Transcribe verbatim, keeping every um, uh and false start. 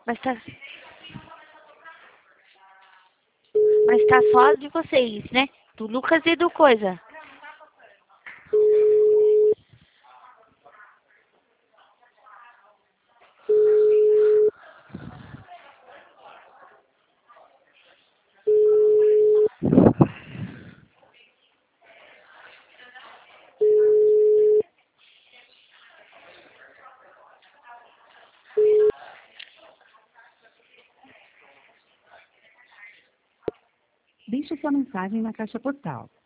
Mas tá... Mas tá só de vocês, né? Do Lucas e do Coisa. Deixe sua mensagem na caixa postal.